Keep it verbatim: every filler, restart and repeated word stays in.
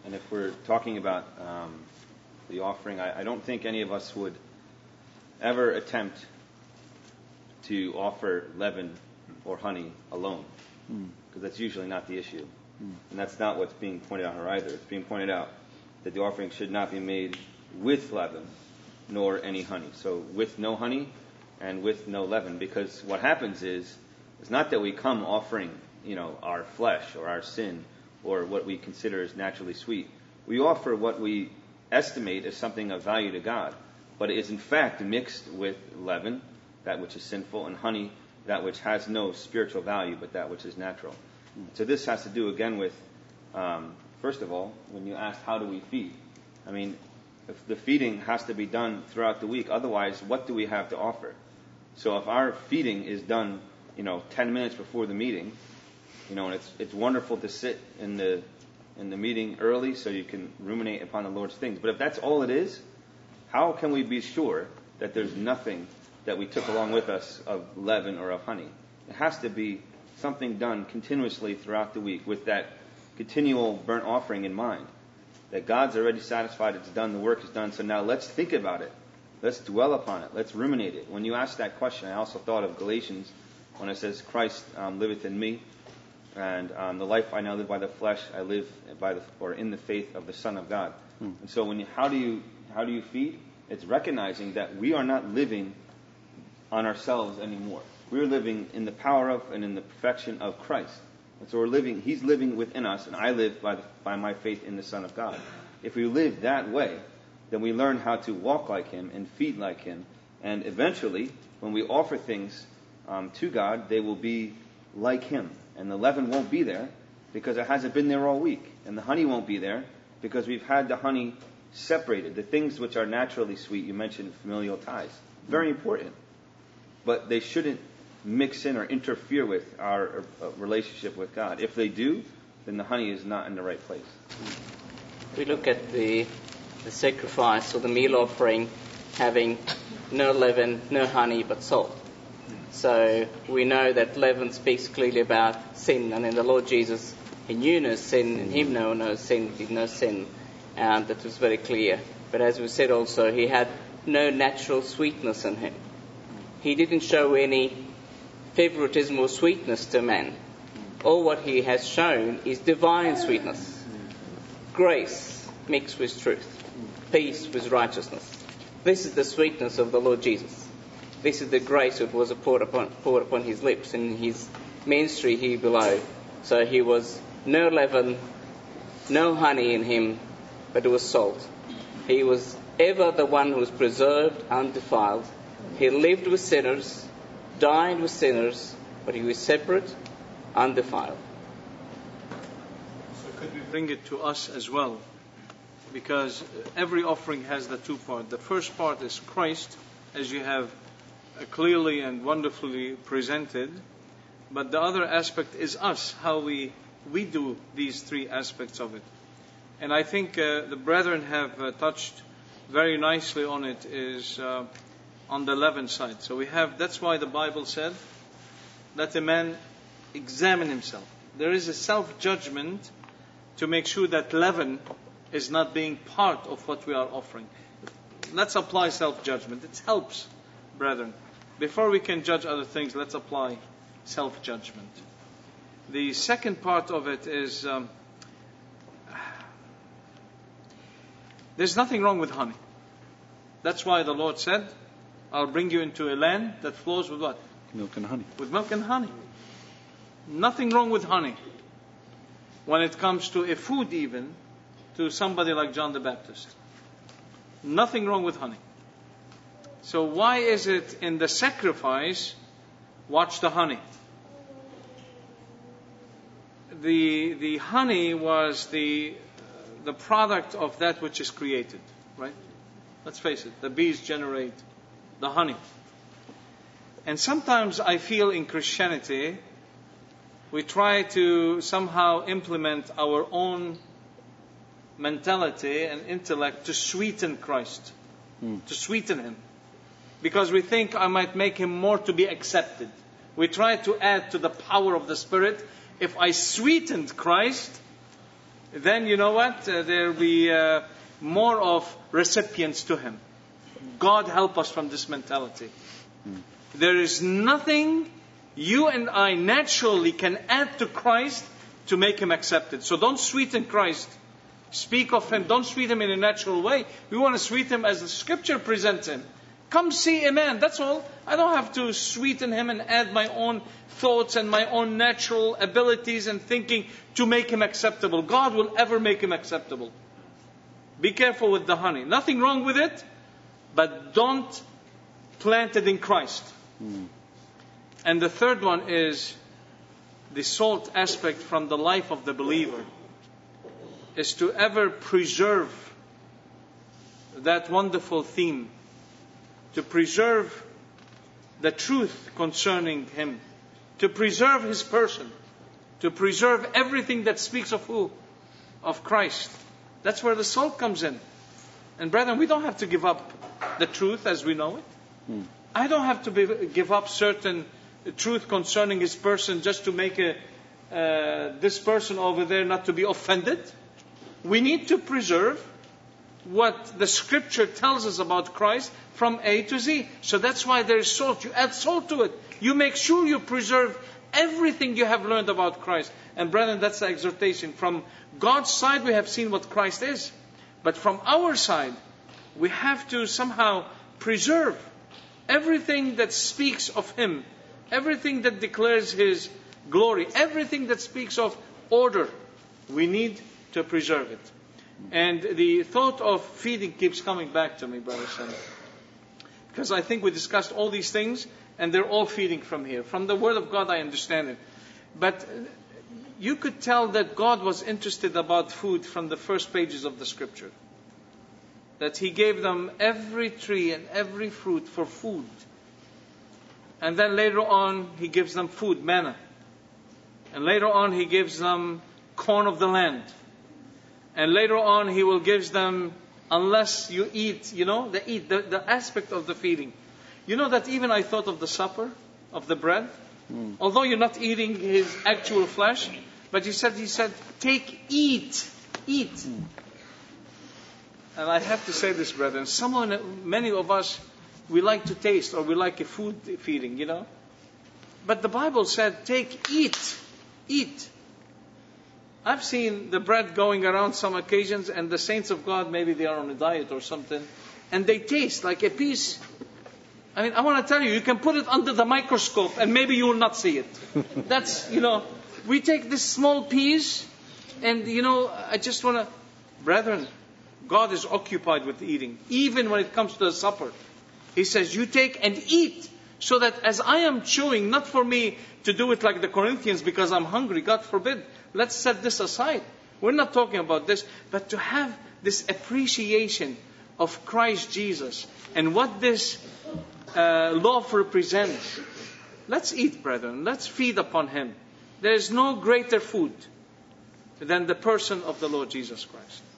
And if we're talking about um, the offering, I, I don't think any of us would ever attempt to offer leaven or honey alone, because mm. that's usually not the issue. Mm. And that's not what's being pointed out here either. It's being pointed out that the offering should not be made with leaven nor any honey. So with no honey and with no leaven, because what happens is, it's not that we come offering, you know, our flesh or our sin or what we consider as naturally sweet. We offer what we estimate as something of value to God, but it is in fact mixed with leaven, that which is sinful, and honey, that which has no spiritual value, but that which is natural. So this has to do again with, um, first of all, when you asked how do we feed? I mean, if the feeding has to be done throughout the week. Otherwise, what do we have to offer? So if our feeding is done, you know, ten minutes before the meeting, you know, and it's it's wonderful to sit in the in the meeting early so you can ruminate upon the Lord's things. But if that's all it is, how can we be sure that there's nothing that we took along with us of leaven or of honey? It has to be something done continuously throughout the week with that continual burnt offering in mind. That God's already satisfied, it's done, the work is done, so now let's think about it. Let's dwell upon it. Let's ruminate it. When you asked that question, I also thought of Galatians when it says, Christ um, liveth in me, and um, the life I now live by the flesh, I live by the or in the faith of the Son of God. Hmm. And so when you, how do you how do you feed? It's recognizing that we are not living on ourselves anymore. We're living in the power of and in the perfection of Christ. And so we're living, He's living within us, and I live by the, by my faith in the Son of God. If we live that way, then we learn how to walk like Him and feed like Him. And eventually, when we offer things um, to God, they will be like Him. And the leaven won't be there because it hasn't been there all week. And the honey won't be there because we've had the honey separated. The things which are naturally sweet, you mentioned familial ties. Very important. But they shouldn't mix in or interfere with our uh, relationship with God. If they do, then the honey is not in the right place. We look at the, the sacrifice or the meal offering having no leaven, no honey, but salt. So we know that leaven speaks clearly about sin, and in the Lord Jesus, He knew no sin, in Him no no sin, He did no sin, and that was very clear. But as we said also, He had no natural sweetness in Him. He didn't show any favoritism or sweetness to man. All what He has shown is divine sweetness. Grace mixed with truth. Peace with righteousness. This is the sweetness of the Lord Jesus. This is the grace that was poured upon, poured upon His lips in His ministry here below. So He was no leaven, no honey in Him, but it was salt. He was ever the one who was preserved, undefiled. He lived with sinners, died with sinners, but He was separate, undefiled. So could we bring it to us as well? Because every offering has the two parts. The first part is Christ, as you have clearly and wonderfully presented. But the other aspect is us, how we we do these three aspects of it. And I think uh, the brethren have uh, touched very nicely on it, is uh, on the leaven side. So we have, that's why the Bible said, let a man examine himself. There is a self-judgment to make sure that leaven is not being part of what we are offering. Let's apply self-judgment. It helps, brethren. Before we can judge other things, let's apply self-judgment. The second part of it is, um, there's nothing wrong with honey. That's why the Lord said, I'll bring you into a land that flows with what? Milk and honey. With milk and honey. Nothing wrong with honey. When it comes to a food even, to somebody like John the Baptist. Nothing wrong with honey. So why is it in the sacrifice, watch the honey? The the honey was the the product of that which is created, right? Let's face it, the bees generate the honey. And sometimes I feel in Christianity, we try to somehow implement our own mentality and intellect to sweeten Christ, mm. to sweeten Him. Because we think I might make Him more to be accepted. We try to add to the power of the Spirit. If I sweetened Christ, then you know what? Uh, there will be uh, more of recipients to Him. God help us from this mentality. Hmm. There is nothing you and I naturally can add to Christ to make Him accepted. So don't sweeten Christ. Speak of Him. Don't sweeten Him in a natural way. We want to sweeten Him as the Scripture presents Him. Come see a man. That's all. I don't have to sweeten Him and add my own thoughts and my own natural abilities and thinking to make Him acceptable. God will ever make Him acceptable. Be careful with the honey. Nothing wrong with it, but don't plant it in Christ. Mm. And the third one is the salt aspect from the life of the believer is to ever preserve that wonderful theme, to preserve the truth concerning Him, to preserve His person, to preserve everything that speaks of who? Of Christ. That's where the salt comes in. And brethren, we don't have to give up the truth as we know it. Hmm. I don't have to be, give up certain truth concerning His person just to make a, uh, this person over there not to be offended. We need to preserve what the Scripture tells us about Christ from A to Z. So that's why there is salt. You add salt to it. You make sure you preserve everything you have learned about Christ. And brethren, that's the exhortation. From God's side, we have seen what Christ is. But from our side, we have to somehow preserve everything that speaks of Him, everything that declares His glory, everything that speaks of order. We need to preserve it. And the thought of feeding keeps coming back to me, brothers and sisters. Because I think we discussed all these things, and they're all feeding from here. From the Word of God, I understand it. But you could tell that God was interested about food from the first pages of the Scripture. That He gave them every tree and every fruit for food. And then later on, He gives them food, manna. And later on, He gives them corn of the land. And later on, He will give them, unless you eat, you know, the eat, the, the aspect of the feeding. You know that even I thought of the supper, of the bread. Mm. Although you're not eating His actual flesh, but He said, He said, take, eat, eat. Mm. And I have to say this, brethren, someone, many of us, we like to taste, or we like a food feeding, you know. But the Bible said, take, eat, eat. I've seen the bread going around some occasions, and the saints of God, maybe they are on a diet or something, and they taste like a piece. I mean, I want to tell you, you can put it under the microscope, and maybe you will not see it. That's, you know, we take this small piece, and, you know, I just want to, brethren, God is occupied with eating, even when it comes to the supper. He says, you take and eat, so that as I am chewing, not for me to do it like the Corinthians because I'm hungry, God forbid. Let's set this aside. We're not talking about this, but to have this appreciation of Christ Jesus and what this uh, love represents. Let's eat, brethren. Let's feed upon Him. There is no greater food than the person of the Lord Jesus Christ.